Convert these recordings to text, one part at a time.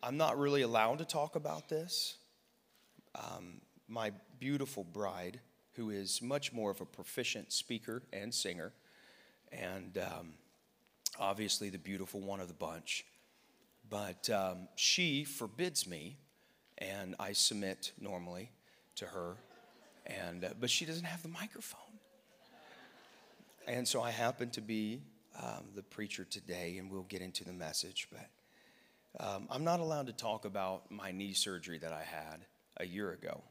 I'm not really allowed to talk about this. My beautiful bride, who is much more of a proficient speaker and singer, and obviously the beautiful one of the bunch, but she forbids me, and I submit normally to her, but she doesn't have the microphone. And so I happen to be the preacher today, and we'll get into the message, but I'm not allowed to talk about my knee surgery that I had a year ago.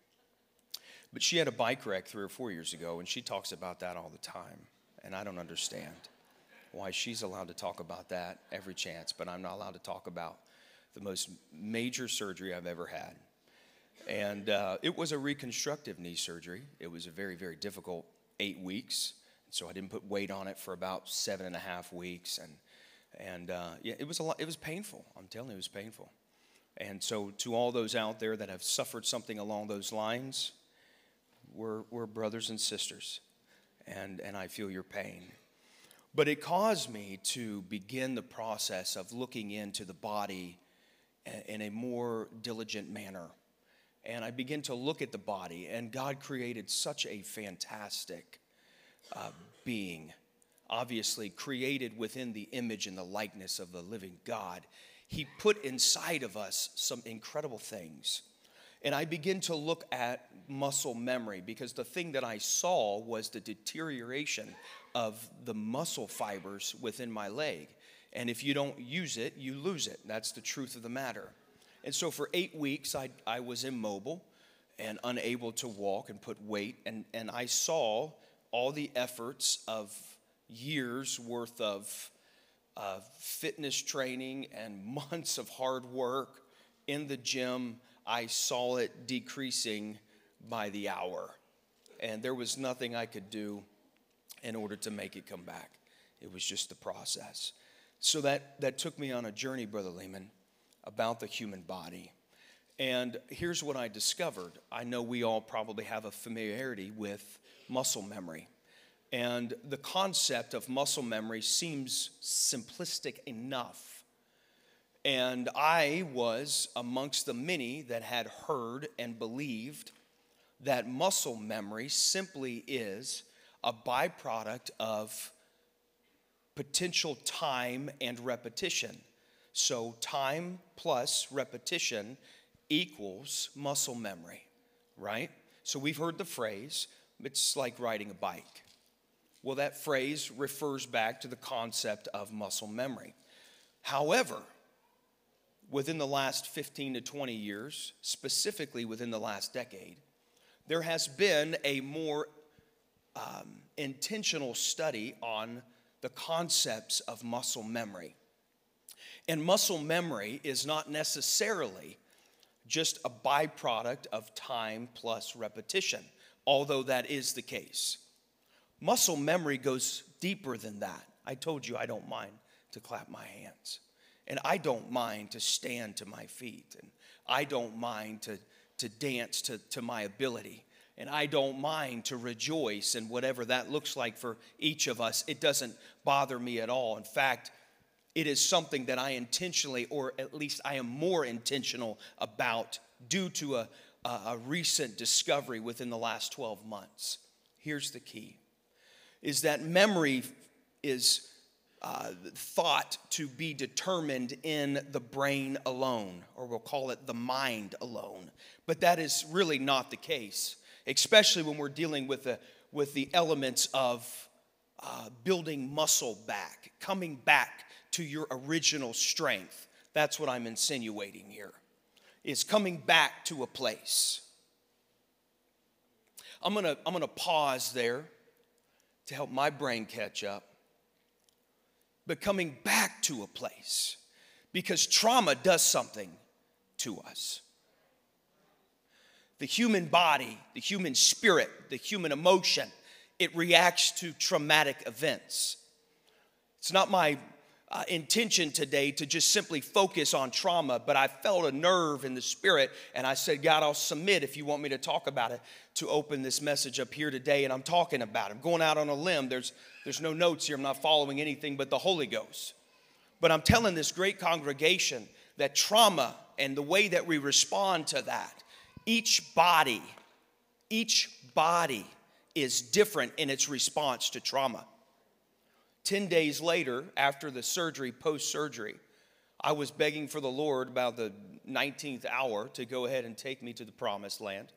But she had a bike wreck 3 or 4 years ago, and she talks about that all the time. And I don't understand why she's allowed to talk about that every chance, but I'm not allowed to talk about the most major surgery I've ever had. And it was a reconstructive knee surgery. It was a very, very difficult 8 weeks. So I didn't put weight on it for about 7.5 weeks. And yeah, it was a lot. It was painful. I'm telling you, it was painful. And so to all those out there that have suffered something along those lines, we're brothers and sisters, and I feel your pain. But it caused me to begin the process of looking into the body in a more diligent manner. And I began to look at the body, and God created such a fantastic being, obviously created within the image and the likeness of the living God. He put inside of us some incredible things. And I begin to look at muscle memory, because the thing that I saw was the deterioration of the muscle fibers within my leg. And if you don't use it, you lose it. That's the truth of the matter. And so for 8 weeks, I was immobile and unable to walk and put weight. And I saw all the efforts of years worth of fitness training and months of hard work in the gym. I saw it decreasing by the hour, and there was nothing I could do in order to make it come back. It was just the process. So that took me on a journey, Brother Lehman, about the human body. And here's what I discovered. I know we all probably have a familiarity with muscle memory. And the concept of muscle memory seems simplistic enough. And I was amongst the many that had heard and believed that muscle memory simply is a byproduct of potential time and repetition. So time plus repetition equals muscle memory, right? So we've heard the phrase, it's like riding a bike. Well, that phrase refers back to the concept of muscle memory. However, within the last 15 to 20 years, specifically within the last decade, there has been a more intentional study on the concepts of muscle memory. And muscle memory is not necessarily just a byproduct of time plus repetition, although that is the case. Muscle memory goes deeper than that. I told you I don't mind to clap my hands. And I don't mind to stand to my feet. And I don't mind to dance to my ability. And I don't mind to rejoice, and whatever that looks like for each of us, it doesn't bother me at all. In fact, it is something that I intentionally, or at least I am more intentional about due to a recent discovery within the last 12 months. Here's the key, is that memory is thought to be determined in the brain alone, or we'll call it the mind alone. But that is really not the case, especially when we're dealing with the elements of building muscle back, coming back to your original strength. That's what I'm insinuating here, is coming back to a place. I'm gonna pause there to help my brain catch up. But coming back to a place, because trauma does something to us. The human body, the human spirit, the human emotion, it reacts to traumatic events. It's not my intention today to just simply focus on trauma, but I felt a nerve in the spirit, and I said, God, I'll submit if you want me to talk about it, to open this message up here today, and I'm talking about it. I'm going out on a limb. There's no notes here. I'm not following anything but the Holy Ghost. But I'm telling this great congregation that trauma and the way that we respond to that, each body is different in its response to trauma. 10 days later, after the surgery, post-surgery, I was begging for the Lord about the 19th hour to go ahead and take me to the promised land.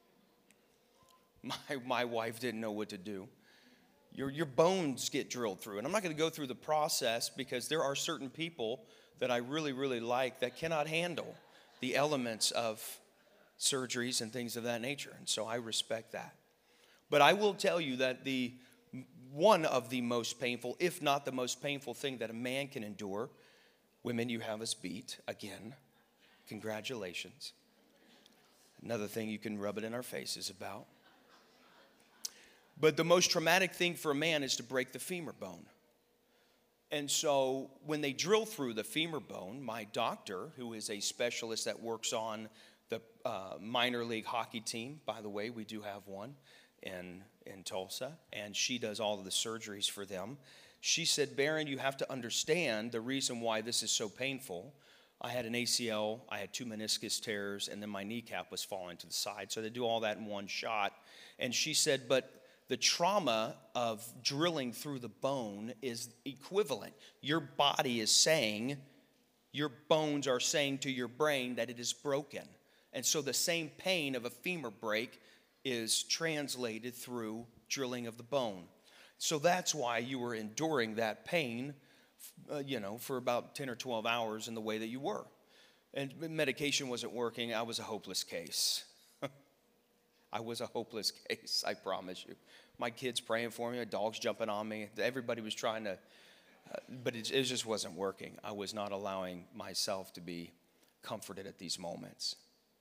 My wife didn't know what to do. Your bones get drilled through. And I'm not going to go through the process because there are certain people that I really, really like that cannot handle the elements of surgeries and things of that nature. And so I respect that. But I will tell you that one of the most painful, if not the most painful thing that a man can endure, women, you have us beat. Again, congratulations. Another thing you can rub it in our faces about. But the most traumatic thing for a man is to break the femur bone. And so when they drill through the femur bone, my doctor, who is a specialist that works on the minor league hockey team, by the way, we do have one in Tulsa, and she does all of the surgeries for them. She said, Baron, you have to understand the reason why this is so painful. I had an ACL, I had 2 meniscus tears, and then my kneecap was falling to the side. So they do all that in one shot. And she said, but the trauma of drilling through the bone is equivalent. Your body is saying, your bones are saying to your brain that it is broken. And so the same pain of a femur break is translated through drilling of the bone. So that's why you were enduring that pain, for about 10 or 12 hours in the way that you were. And medication wasn't working. I was a hopeless case. I was a hopeless case, I promise you. My kids praying for me, my dogs jumping on me. Everybody was trying to, but it just wasn't working. I was not allowing myself to be comforted at these moments.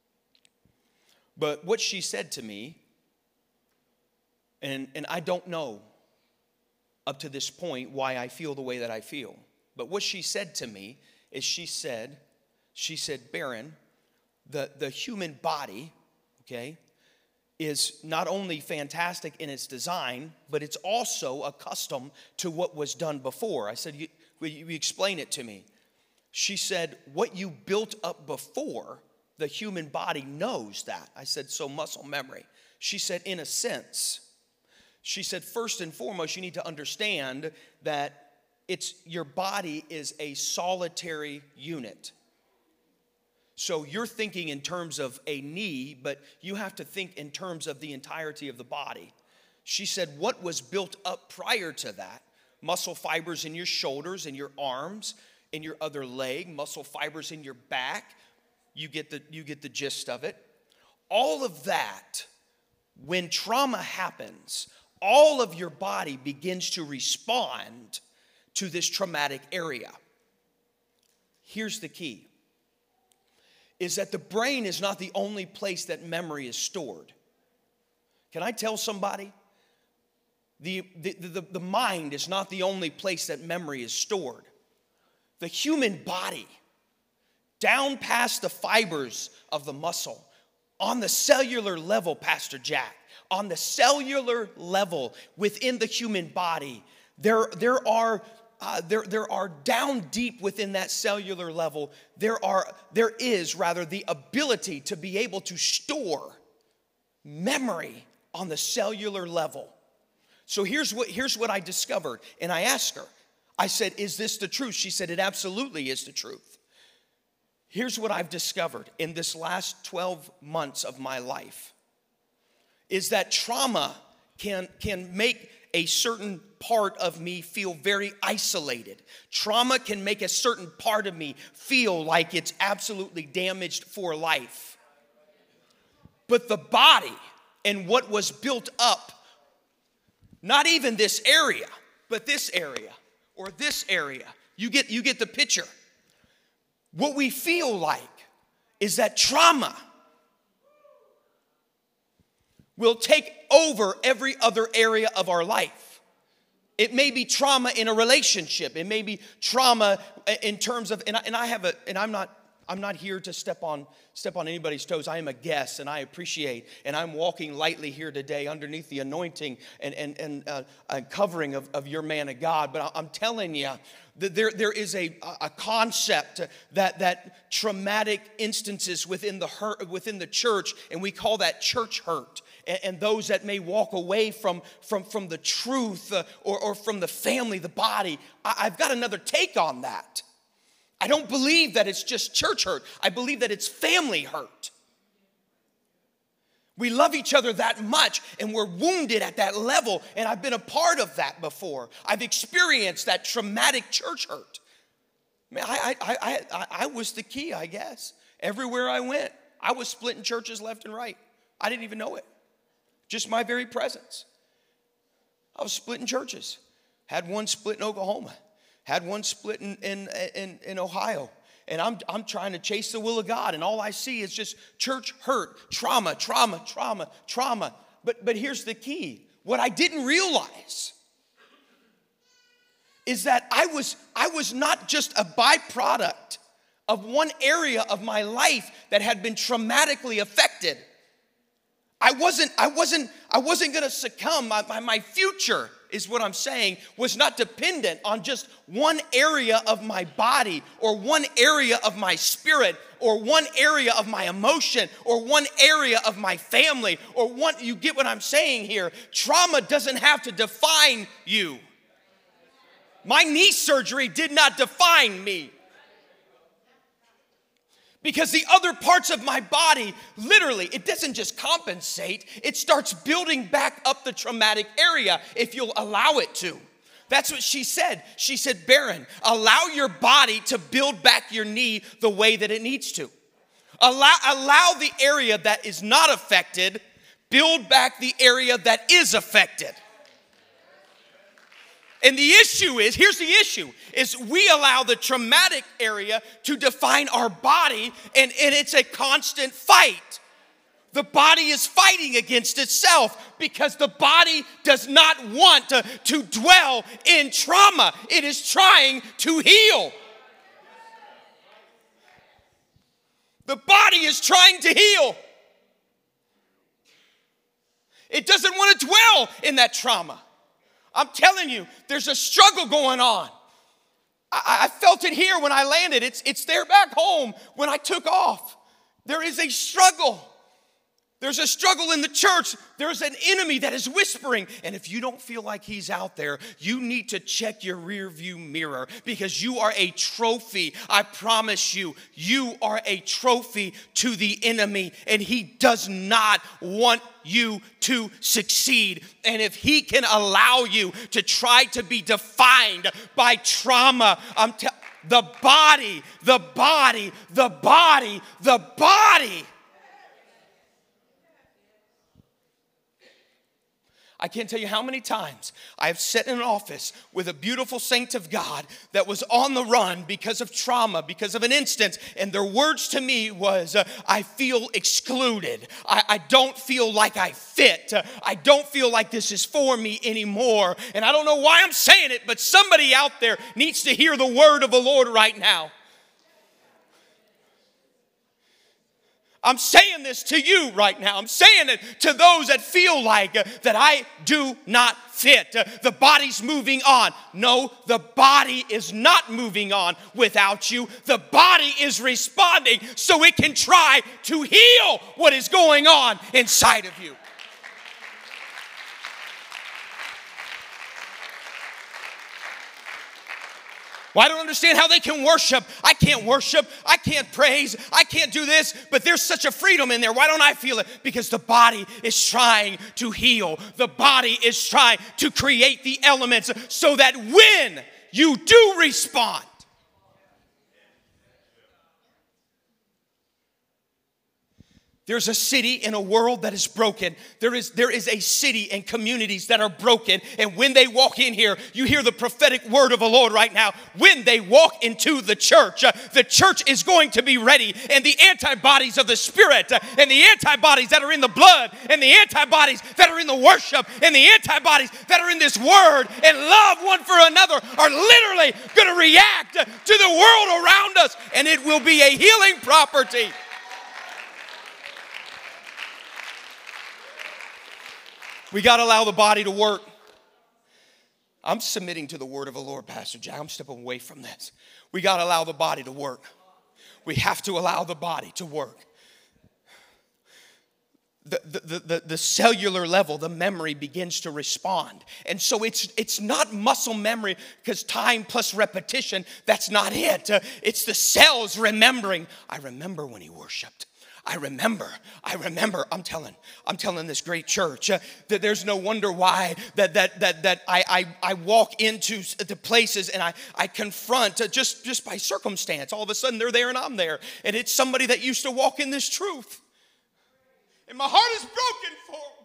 But what she said to me, and I don't know up to this point why I feel the way that I feel. But what she said to me is she said, Baron, the human body, okay, is not only fantastic in its design, but it's also accustomed to what was done before. I said, will you explain it to me? She said, what you built up before, the human body knows that. I said, so muscle memory. She said, in a sense. She said, first and foremost, you need to understand that your body is a solitary unit. So you're thinking in terms of a knee, but you have to think in terms of the entirety of the body. She said, what was built up prior to that, muscle fibers in your shoulders, in your arms, in your other leg, muscle fibers in your back, you get the gist of it. All of that, when trauma happens, all of your body begins to respond to this traumatic area. Here's the key. Is that the brain is not the only place that memory is stored. Can I tell somebody? The mind is not the only place that memory is stored. The human body, down past the fibers of the muscle, on the cellular level, Pastor Jack, on the cellular level within the human body, there are down deep within that cellular level, there is the ability to be able to store memory on the cellular level. So here's what I discovered. And I asked her, I said, is this the truth? She said, it absolutely is the truth. Here's what I've discovered in this last 12 months of my life, is that trauma can make a certain part of me feel very isolated. Trauma can make a certain part of me feel like it's absolutely damaged for life. But the body and what was built up, not even this area, but this area or this area, you get the picture. What we feel like is that trauma will take over every other area of our life. It may be trauma in a relationship. It may be trauma in terms of, and I'm not I'm not here to step on anybody's toes. I am a guest, and I appreciate, and I'm walking lightly here today underneath the anointing and covering of your man of God. But I'm telling you, that there is a concept that traumatic instances within the church, and we call that church hurt. And those that may walk away from the truth or from the family, the body. I've got another take on that. I don't believe that it's just church hurt. I believe that it's family hurt. We love each other that much, and we're wounded at that level, and I've been a part of that before. I've experienced that traumatic church hurt. Man, I was the key, I guess. Everywhere I went, I was splitting churches left and right. I didn't even know it. Just my very presence. I was splitting churches. Had one split in Oklahoma. Had one split in Ohio. And I'm trying to chase the will of God. And all I see is just church hurt, trauma. But here's the key. What I didn't realize is that I was not just a byproduct of one area of my life that had been traumatically affected. I wasn't going to succumb. My future, is what I'm saying, was not dependent on just one area of my body or one area of my spirit or one area of my emotion or one area of my family or one. You get what I'm saying here? Trauma doesn't have to define you. My knee surgery did not define me. Because the other parts of my body, literally, it doesn't just compensate. It starts building back up the traumatic area if you'll allow it to. That's what she said. She said, Baron, allow your body to build back your knee the way that it needs to. Allow the area that is not affected, build back the area that is affected. And the issue is, here's the issue, is we allow the traumatic area to define our body, and it's a constant fight. The body is fighting against itself because the body does not want to dwell in trauma. It is trying to heal. The body is trying to heal. It doesn't want to dwell in that trauma. I'm telling you, there's a struggle going on. I felt it here when I landed. It's there back home when I took off. There is a struggle. There's a struggle in the church. There's an enemy that is whispering. And if you don't feel like he's out there, you need to check your rear view mirror because you are a trophy. I promise you, you are a trophy to the enemy. And he does not want you to succeed. And if he can allow you to try to be defined by trauma, the body. I can't tell you how many times I've sat in an office with a beautiful saint of God that was on the run because of trauma, because of an instance, and their words to me was, I feel excluded. I don't feel like I fit. I don't feel like this is for me anymore. And I don't know why I'm saying it, but somebody out there needs to hear the word of the Lord right now. I'm saying this to you right now. I'm saying it to those that feel like that I do not fit. The body's moving on. No, the body is not moving on without you. The body is responding so it can try to heal what is going on inside of you. Well, I don't understand how they can worship. I can't worship. I can't praise. I can't do this. But there's such a freedom in there. Why don't I feel it? Because the body is trying to heal. The body is trying to create the elements so that when you do respond, There's a city in a world that is broken. There is a city and communities that are broken. And when they walk in here, you hear the prophetic word of the Lord right now. When they walk into the church is going to be ready. And the antibodies of the Spirit and the antibodies that are in the blood and the antibodies that are in the worship and the antibodies that are in this word and love one for another are literally going to react to the world around us. And it will be a healing property. We got to allow the body to work. I'm submitting to the word of the Lord, Pastor Jack. I'm stepping away from this. We got to allow the body to work. We have to allow the body to work. The cellular level, the memory begins to respond. And so it's not muscle memory because time plus repetition, that's not it. It's the cells remembering. I remember when he worshiped. I remember. I'm telling this great church that there's no wonder why that I walk into the places and I confront just by circumstance. All of a sudden they're there and I'm there. And it's somebody that used to walk in this truth. And my heart is broken for them.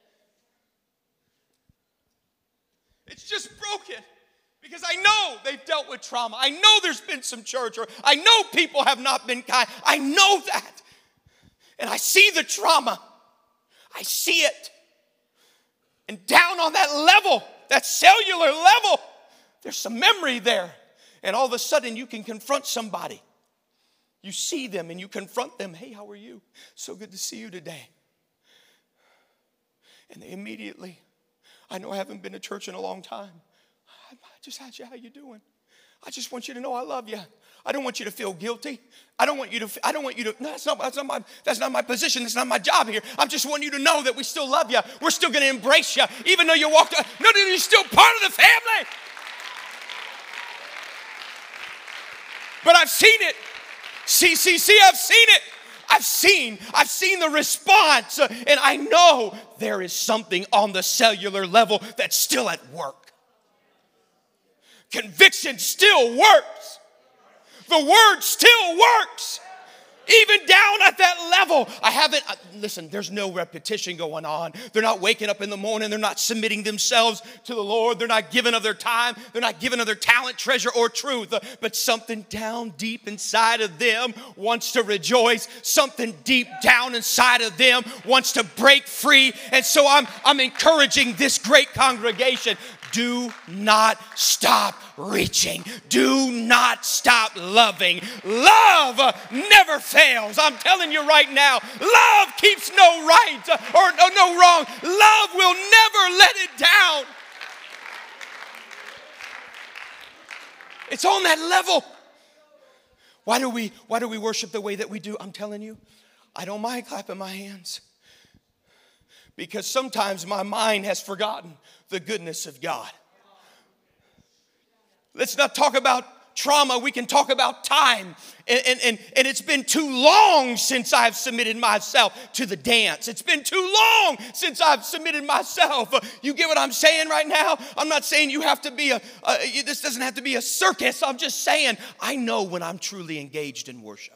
It's just broken. Because I know they've dealt with trauma. I know there's been some church. Or I know people have not been kind. I know that. And I see the trauma. I see it. And down on that level, that cellular level, there's some memory there. And all of a sudden you can confront somebody. You see them and you confront them. Hey, how are you? So good to see you today. And they immediately, I know I haven't been to church in a long time. I just asked you how you doing. I just want you to know I love you. I don't want you to feel guilty. I don't want you to, no, that's not my position. That's not my job here. I just want you to know that we still love you. We're still going to embrace you. Even though you walked, no, you're still part of the family. But I've seen it. CCC, I've seen it. I've seen the response. And I know there is something on the cellular level that's still at work. Conviction still works. The word still works. Even down at that level. Listen, there's no repetition going on. They're not waking up in the morning. They're not submitting themselves to the Lord. They're not giving of their time. They're not giving of their talent, treasure, or truth. But something down deep inside of them wants to rejoice. Something deep down inside of them wants to break free. And so I'm encouraging this great congregation. Do not stop reaching. Do not stop loving. Love never fails. I'm telling you right now, love keeps no right or no wrong. Love will never let it down. It's on that level. Why do we worship the way that we do? I'm telling you, I don't mind clapping my hands. Because sometimes my mind has forgotten the goodness of God. Let's not talk about trauma. We can talk about time. And it's been too long since I've submitted myself to the dance. It's been too long since I've submitted myself. You get what I'm saying right now? I'm not saying you have to be this doesn't have to be a circus. I'm just saying I know when I'm truly engaged in worship.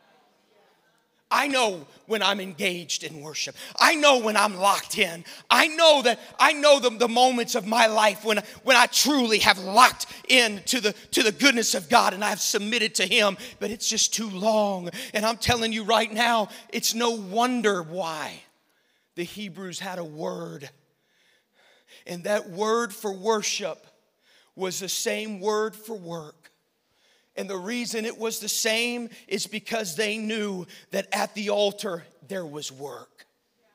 I know when I'm engaged in worship. I know when I'm locked in. I know the moments of my life when I truly have locked in to the goodness of God and I've submitted to Him, but it's just too long. And I'm telling you right now, it's no wonder why the Hebrews had a word. And that word for worship was the same word for work. And the reason it was the same is because they knew that at the altar there was work.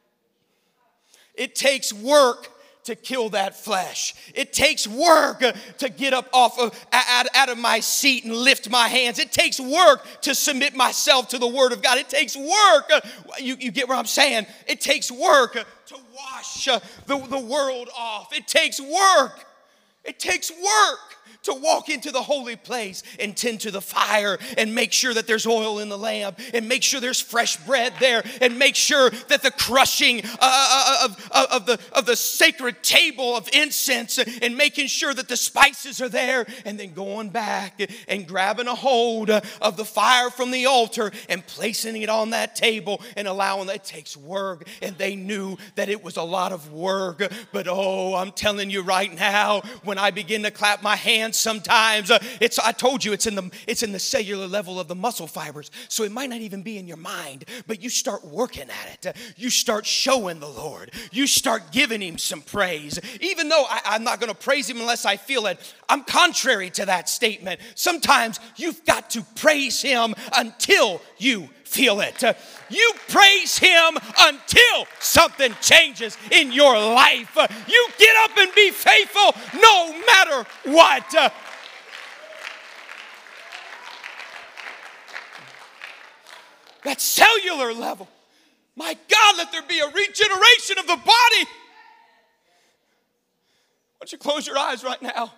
It takes work to kill that flesh. It takes work to get up out of my seat and lift my hands. It takes work to submit myself to the Word of God. It takes work. You get what I'm saying? It takes work to wash the world off. It takes work. It takes work. to walk into the holy place and tend to the fire and make sure that there's oil in the lamp and make sure there's fresh bread there and make sure that the crushing of the sacred table of incense and making sure that the spices are there, and then going back and grabbing a hold of the fire from the altar and placing it on that table and allowing that. It takes work, and they knew that it was a lot of work. But oh, I'm telling you right now, when I begin to clap my hands sometimes, I told you it's in the cellular level of the muscle fibers. So it might not even be in your mind, but you start working at it. You start showing the Lord. You start giving him some praise. Even though I'm not going to praise him unless I feel it, I'm contrary to that statement. Sometimes you've got to praise him until you feel it. You praise him until something changes in your life. You get up and be faithful no matter what. That cellular level. My God, let there be a regeneration of the body. Why don't you close your eyes right now?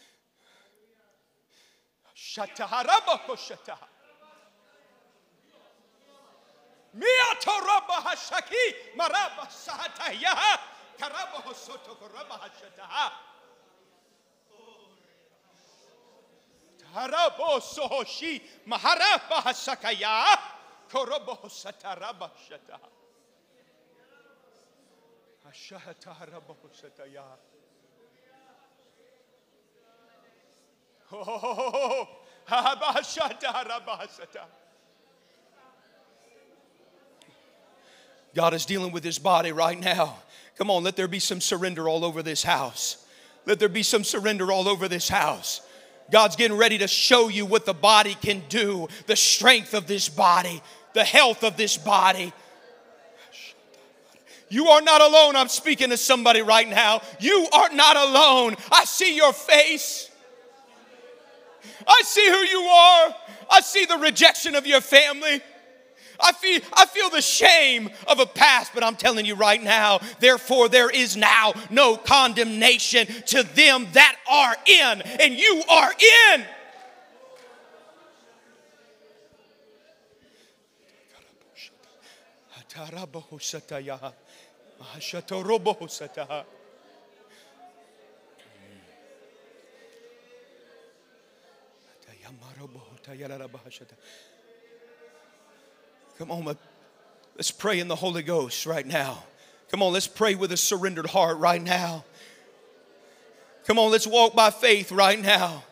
God is dealing with his body right now. Come on, let there be some surrender all over this house. Let there be some surrender all over this house. God's getting ready to show you what the body can do, the strength of this body, the health of this body. You are not alone. I'm speaking to somebody right now. You are not alone. I see your face. I see who you are. I see the rejection of your family. I feel the shame of a past, but I'm telling you right now, therefore there is now no condemnation to them that are in, and you are in. Come on, let's pray in the Holy Ghost right now. Come on, let's pray with a surrendered heart right now. Come on, let's walk by faith right now.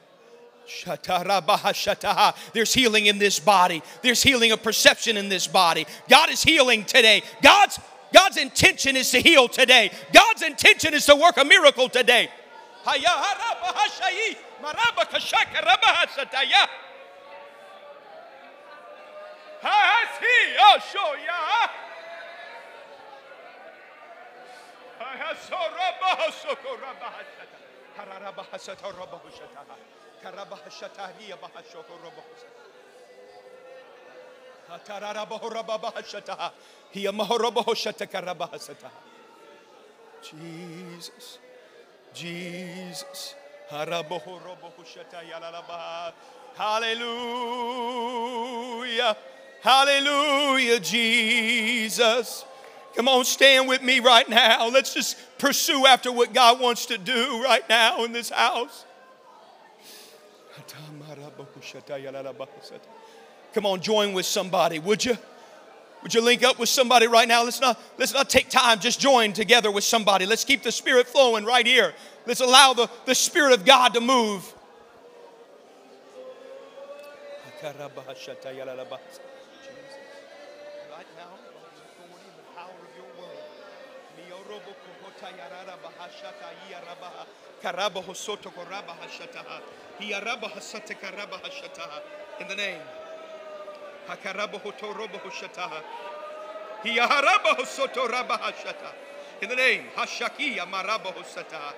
There's healing in this body. There's healing of perception in this body. God is healing today. God's intention is to heal today. God's intention is to work a miracle today. Jesus. Jesus. Hallelujah. Hallelujah, Jesus. Come on, stand with me right now. Let's just pursue after what God wants to do right now in this house. Come on, join with somebody, would you? Would you link up with somebody right now? Let's not take time. Just join together with somebody. Let's keep the Spirit flowing right here. Let's allow the Spirit of God to move. Right now, authority and the power of your word. In the name. In the name. Hashakia Marabahosata.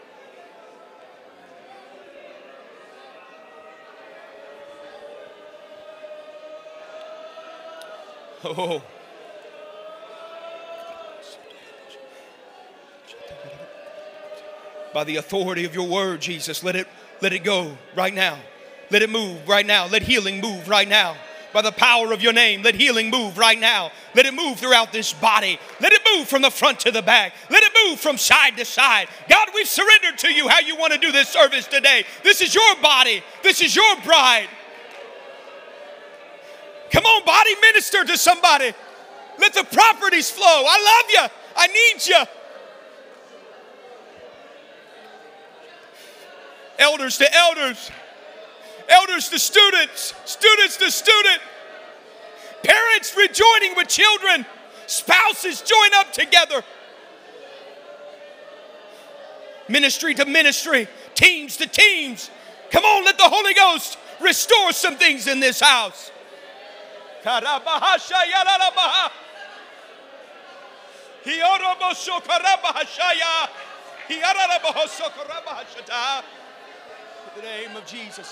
Oh. By the authority of your word, Jesus, let it Let it go right now. Let it move right now. Let healing move right now. By the power of your name, let healing move right now. Let it move throughout this body. Let it move from the front to the back. Let it move from side to side. God, we've surrendered to you how you want to do this service today. This is your body. This is your bride. Come on, body, minister to somebody. Let the properties flow. I love you. I need you. Elders to elders. Elders to students. Students to student. Parents rejoining with children. Spouses join up together. Ministry to ministry. Teams to teams. Come on, let the Holy Ghost restore some things in this house. In the name of Jesus.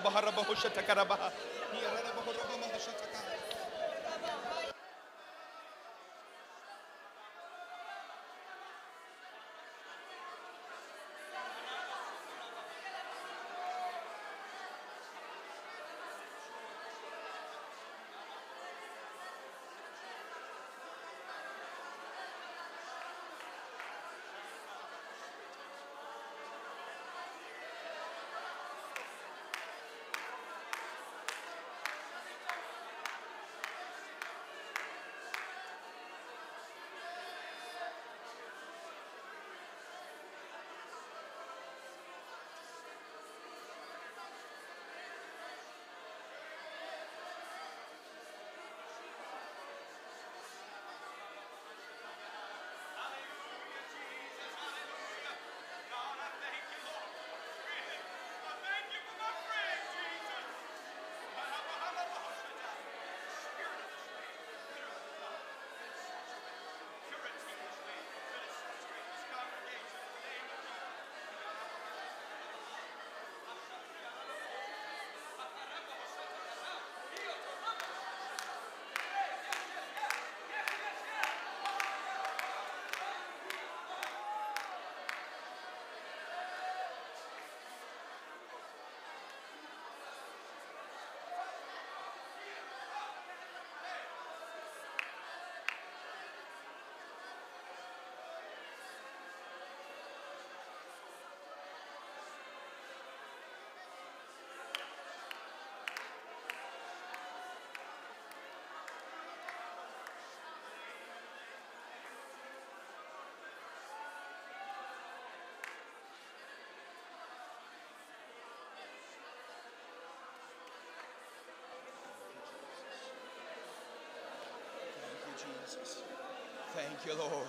Jesus. Thank you, Lord.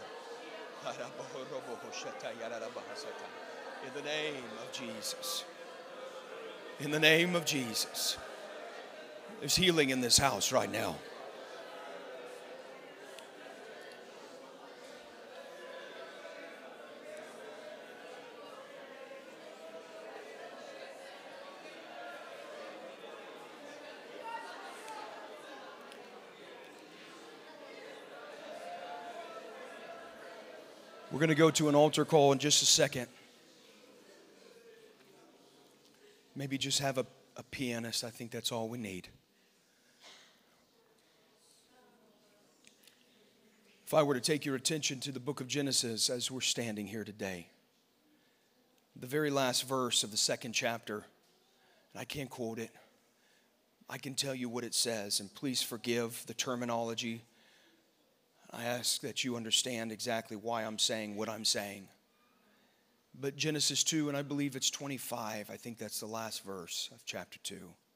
In the name of Jesus. In the name of Jesus. There's healing in this house right now. We're going to go to an altar call in just a second. Maybe just have a pianist. I think that's all we need. If I were to take your attention to the book of Genesis as we're standing here today, the very last verse of the second chapter, and I can't quote it. I can tell you what it says, and please forgive the terminology. I ask that you understand exactly why I'm saying what I'm saying. But Genesis 2, and I believe it's 25, I think that's the last verse of chapter 2.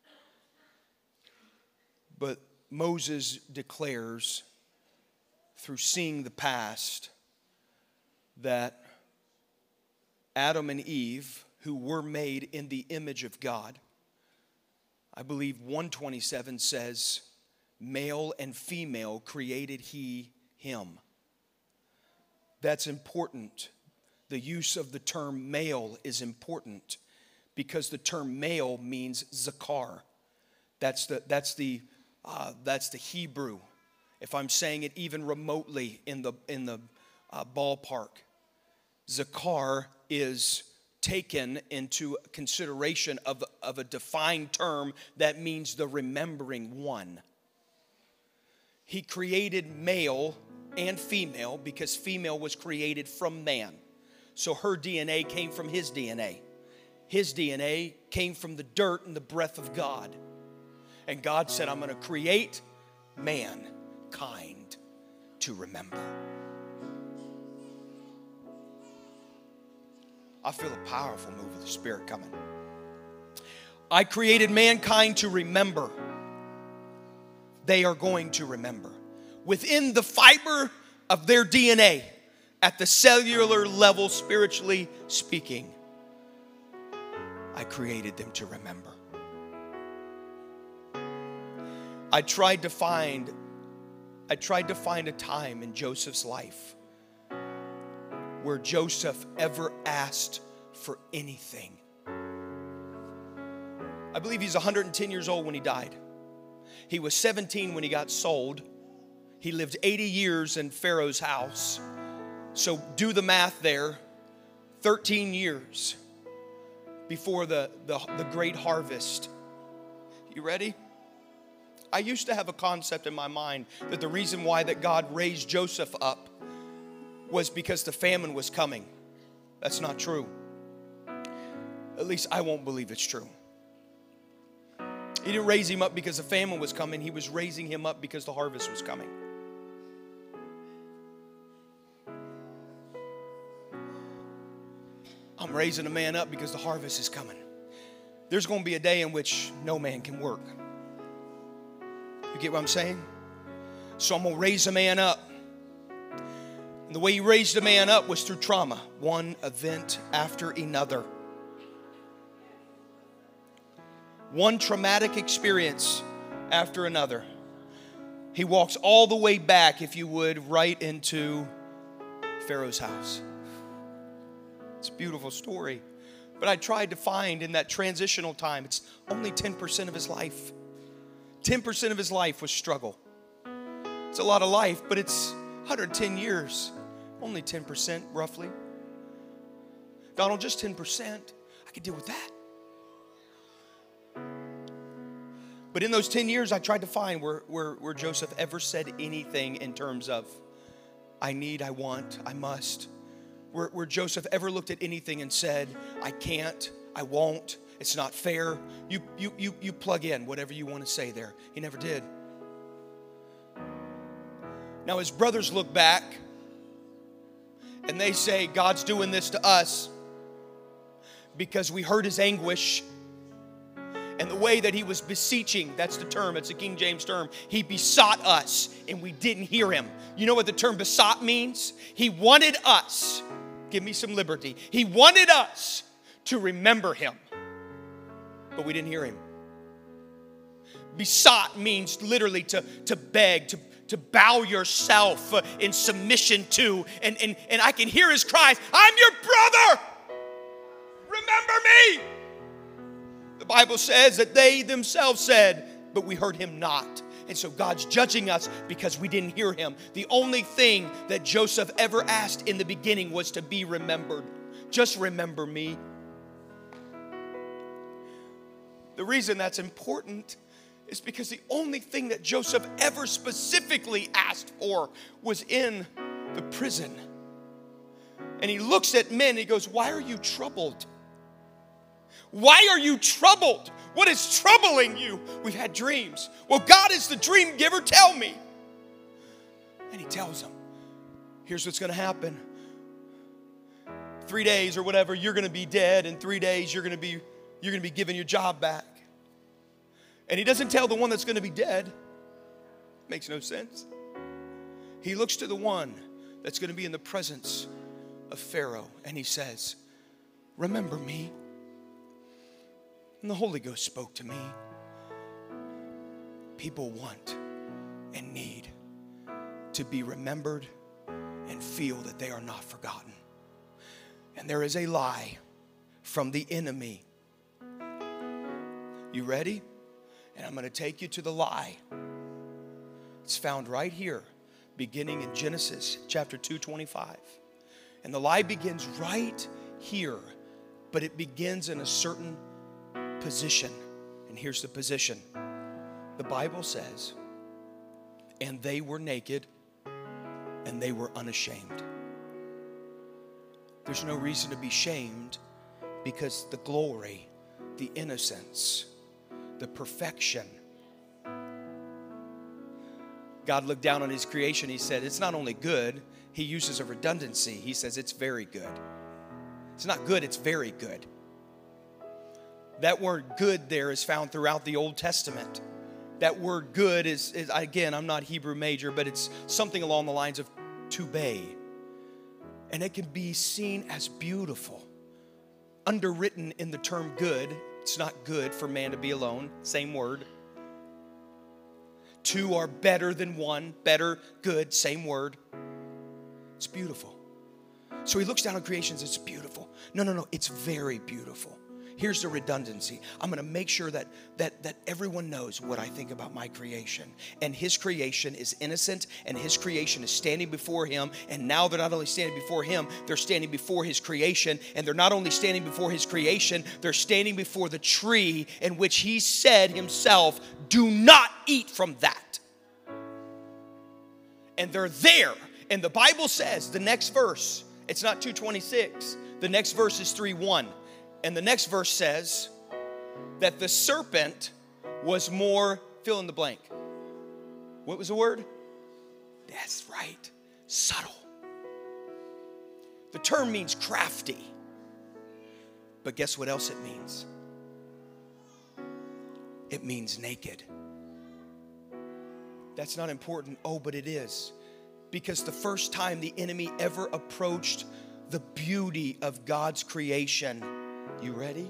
But Moses declares, through seeing the past, that Adam and Eve, who were made in the image of God, I believe 127 says, male and female created he him. That's important. The use of the term male is important because the term male means zakar. That's the Hebrew. If I'm saying it even remotely in the ballpark, zakar is taken into consideration of a defined term that means the remembering one. He created male and female because female was created from man. So her DNA came from his DNA. His DNA came from the dirt and the breath of God. And God said, I'm going to create mankind to remember. I feel a powerful move of the Spirit coming. I created mankind to remember. They are going to remember. Within the fiber of their DNA, at the cellular level, spiritually speaking, I created them to remember. I tried to find a time in Joseph's life where Joseph ever asked for anything. I believe he's 110 years old when he died. He was 17 when he got sold. He lived 80 years in Pharaoh's house. So do the math there. 13 years before the great harvest. You ready? I used to have a concept in my mind that the reason why that God raised Joseph up was because the famine was coming. That's not true. At least I won't believe it's true. He didn't raise him up because the famine was coming. He was raising him up because the harvest was coming. I'm raising a man up because the harvest is coming. There's going to be a day in which no man can work. You get what I'm saying? So I'm going to raise a man up. And the way he raised a man up was through trauma. One event after another. One traumatic experience after another. He walks all the way back, if you would, right into Pharaoh's house. It's a beautiful story. But I tried to find in that transitional time, it's only 10% of his life. 10% of his life was struggle. It's a lot of life, but it's 110 years. Only 10% roughly. Donald, just 10%. I could deal with that. But in those 10 years, I tried to find where Joseph ever said anything in terms of, I need, I want, I must. Where Joseph ever looked at anything and said, I can't, I won't, it's not fair. You plug in whatever you want to say there. He never did. Now his brothers look back and they say, God's doing this to us because we heard his anguish. And the way that he was beseeching, that's the term, it's a King James term. He besought us and we didn't hear him. You know what the term besought means? He wanted us, give me some liberty. He wanted us to remember him, but we didn't hear him. Besought means literally to beg, to bow yourself in submission to. And I can hear his cries, I'm your brother, remember me. The Bible says that they themselves said, but we heard him not. And so God's judging us because we didn't hear him. The only thing that Joseph ever asked in the beginning was to be remembered. Just remember me. The reason that's important is because the only thing that Joseph ever specifically asked for was in the prison. And he looks at men and he goes, why are you troubled? Why are you troubled? What is troubling you? We've had dreams. Well, God is the dream giver. Tell me. And he tells them, here's what's going to happen. 3 days or whatever, you're going to be dead. In 3 days, you're going to be given your job back. And he doesn't tell the one that's going to be dead. Makes no sense. He looks to the one that's going to be in the presence of Pharaoh. And he says, remember me. And the Holy Ghost spoke to me. People want and need to be remembered and feel that they are not forgotten. And there is a lie from the enemy. You ready? And I'm going to take you to the lie. It's found right here, beginning in Genesis chapter 2:25. And the lie begins right here. but it begins in a certain position. And here's the position. The Bible says, and they were naked and they were unashamed. There's no reason to be shamed because the glory, the innocence, the perfection. God looked down on his creation. He said, it's not only good. He uses a redundancy. He says, it's very good. It's not good, it's very good. That word good there is found throughout the Old Testament. That word good is again, I'm not Hebrew major, but it's something along the lines of to be. And it can be seen as beautiful. Underwritten in the term good, it's not good for man to be alone, same word. Two are better than one, better, good, same word. It's beautiful. So he looks down on creation and says, it's beautiful. No, it's very beautiful. Here's the redundancy. I'm going to make sure that everyone knows what I think about my creation. And his creation is innocent, and his creation is standing before him. And now they're not only standing before him, they're standing before his creation. And they're not only standing before his creation, they're standing before the tree in which he said himself, do not eat from that. And they're there. And the Bible says, the next verse, it's not 2:26. The next verse is 3:1. And the next verse says that the serpent was more, fill in the blank. What was the word? That's right. Subtle. The term means crafty. But guess what else it means? It means naked. That's not important. Oh, but it is. Because the first time the enemy ever approached the beauty of God's creation, you ready?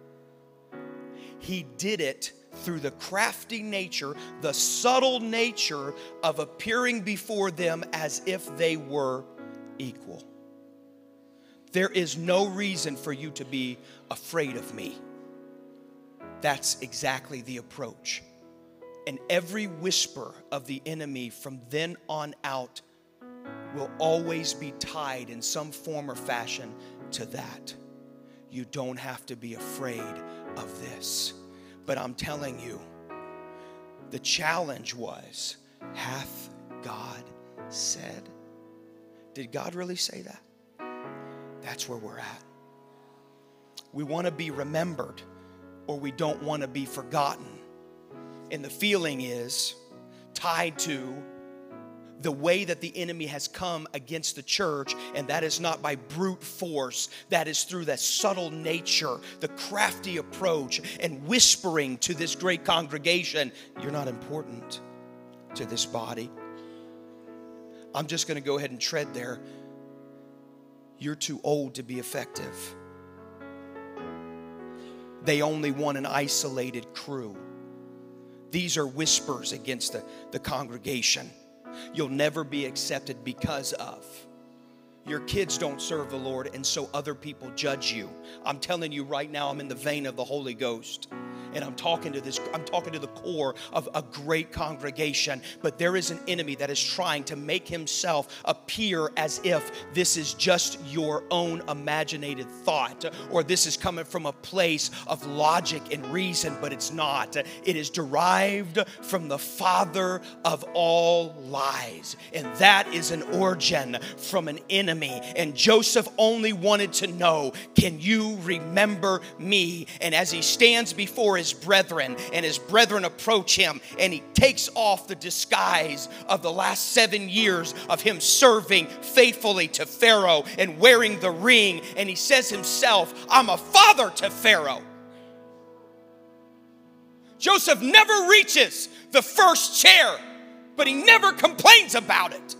He did it through the crafty nature, the subtle nature of appearing before them as if they were equal. There is no reason for you to be afraid of me. That's exactly the approach. And every whisper of the enemy from then on out will always be tied in some form or fashion to that. You don't have to be afraid of this. But I'm telling you, the challenge was, hath God said? Did God really say that? That's where we're at. We want to be remembered, or we don't want to be forgotten. And the feeling is tied to the way that the enemy has come against the church, and that is not by brute force. That is through that subtle nature, the crafty approach, and whispering to this great congregation, you're not important to this body. I'm just going to go ahead and tread there. You're too old to be effective. They only want an isolated crew. These are whispers against the congregation. You'll never be accepted because of. Your kids don't serve the Lord, and so other people judge you. I'm telling you right now, I'm in the vein of the Holy Ghost. And I'm talking to the core of a great congregation. But there is an enemy that is trying to make himself appear as if this is just your own imaginated thought, or this is coming from a place of logic and reason, but it's not. It is derived from the father of all lies. And that is an origin from an enemy. And Joseph only wanted to know, can you remember me? And as he stands before his brethren, and his brethren approach him, and he takes off the disguise of the last 7 years of him serving faithfully to Pharaoh and wearing the ring, and he says himself, I'm a father to Pharaoh. Joseph never reaches the first chair, but he never complains about it.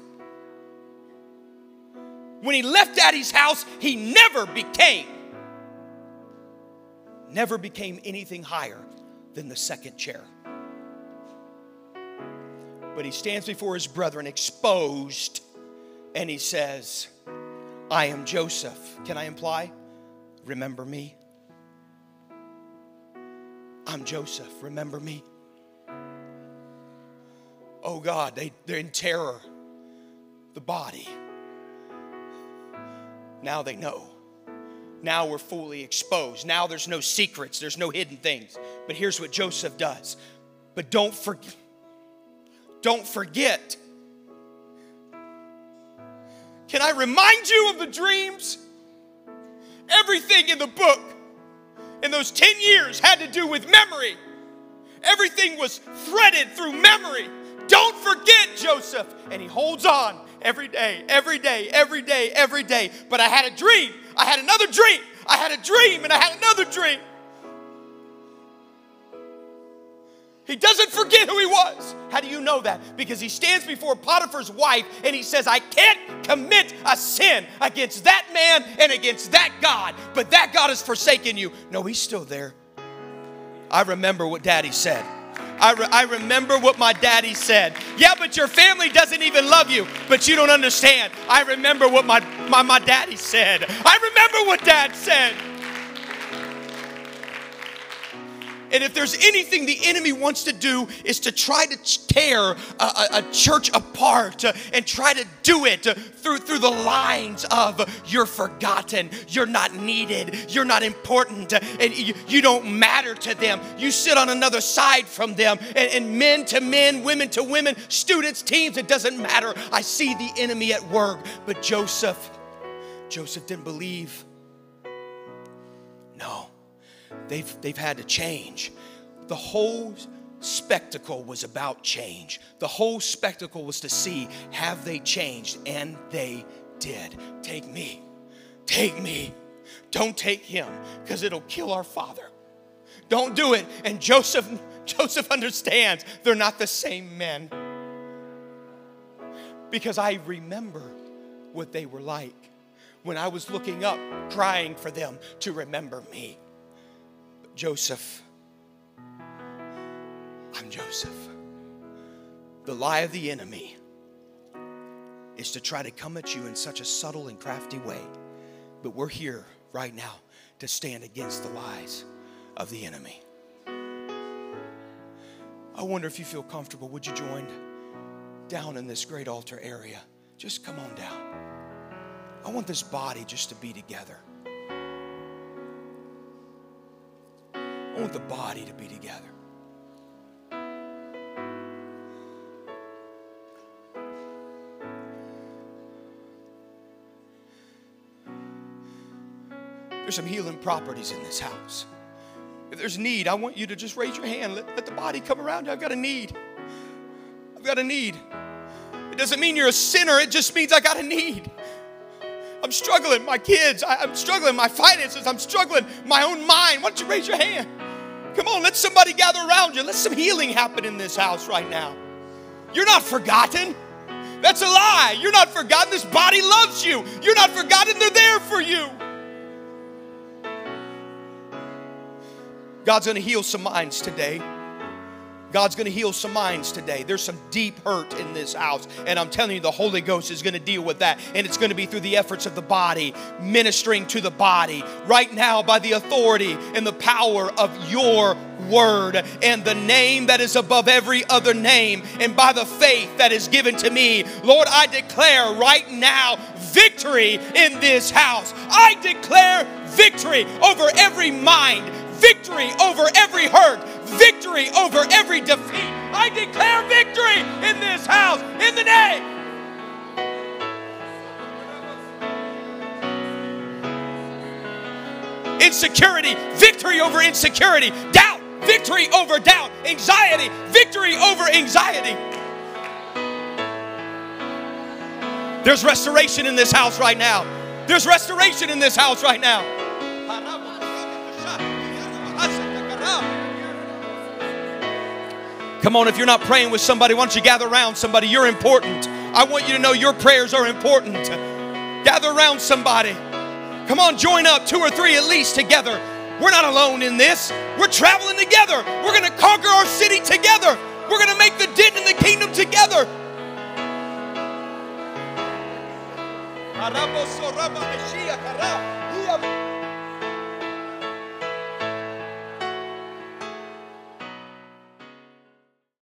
When he left Daddy's house, he never became anything higher than the second chair. But he stands before his brethren exposed, and he says, I am Joseph. Can I imply? Remember me? I'm Joseph. Remember me? Oh God, they're in terror. The body. Now they know. Now we're fully exposed. Now there's no secrets. There's no hidden things. But here's what Joseph does. But don't forget. Can I remind you of the dreams? Everything in the book in those 10 years had to do with memory. Everything was threaded through memory. Don't forget, Joseph. And he holds on every day, every day, every day, every day. But I had a dream. I had another dream. I had a dream and I had another dream. He doesn't forget who he was. How do you know that? Because he stands before Potiphar's wife and he says, I can't commit a sin against that man and against that God, but that God has forsaken you. No, he's still there. I remember what Daddy said. I remember what my daddy said. Yeah, but your family doesn't even love you, but you don't understand. I remember what my daddy said. I remember what Dad said. And if there's anything the enemy wants to do is to try to tear a church apart and try to do it through the lines of you're forgotten, you're not needed, you're not important, and you don't matter to them. You sit on another side from them, and men to men, women to women, students, teams, it doesn't matter. I see the enemy at work. But Joseph didn't believe. No. They've had to change. The whole spectacle was about change. The whole spectacle was to see, have they changed? And they did. Take me. Take me. Don't take him, because it'll kill our father. Don't do it. And Joseph understands they're not the same men. Because I remember what they were like when I was looking up, crying for them to remember me. Joseph, I'm Joseph. The lie of the enemy is to try to come at you in such a subtle and crafty way. But we're here right now to stand against the lies of the enemy. I wonder if you feel comfortable. Would you join down in this great altar area? Just come on down. I want this body just to be together. I want the body to be together. There's some healing properties in this house. If there's need, I want you to just raise your hand. Let the body come around you. I've got a need. I've got a need. It doesn't mean you're a sinner. It just means I got a need. I'm struggling. My kids. I'm struggling. My finances. I'm struggling. My own mind. Why don't you raise your hand? Come on, let somebody gather around you. Let some healing happen in this house right now. You're not forgotten. That's a lie. You're not forgotten. This body loves you. You're not forgotten. They're there for you. God's going to heal some minds today. God's going to heal some minds today. There's some deep hurt in this house. And I'm telling you, the Holy Ghost is going to deal with that. And it's going to be through the efforts of the body, ministering to the body. Right now, by the authority and the power of your word and the name that is above every other name, and by the faith that is given to me, Lord, I declare right now victory in this house. I declare victory over every mind, victory over every hurt, victory over every defeat. I declare victory in this house in the name. Insecurity, victory over insecurity. Doubt, victory over doubt. Anxiety, victory over anxiety. There's restoration in this house right now. There's restoration in this house right now. Come on, if you're not praying with somebody, why don't you gather around somebody? You're important. I want you to know your prayers are important. Gather around somebody. Come on, join up, 2 or 3 at least together. We're not alone in this. We're traveling together. We're going to conquer our city together. We're going to make the dent in the kingdom together.